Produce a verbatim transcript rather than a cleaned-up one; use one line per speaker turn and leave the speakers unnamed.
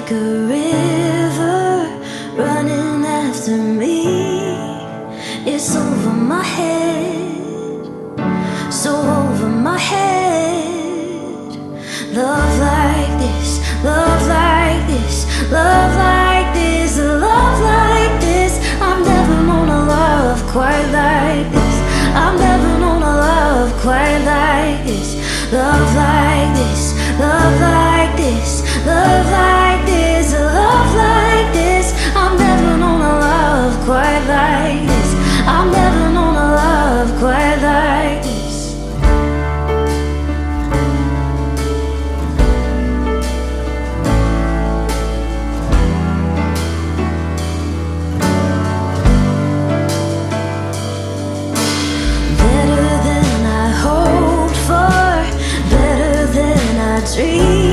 like a river running after me. It's over my head, so over my head. Love like this, love like this, love like this, love like this. I've never known a love quite like this. I've never known a love quite like this. Love like this, love like this, love like this, love like this. I've never known a love quite like this. I've never known a love quite like this. Better than I hoped for, better than I dreamed.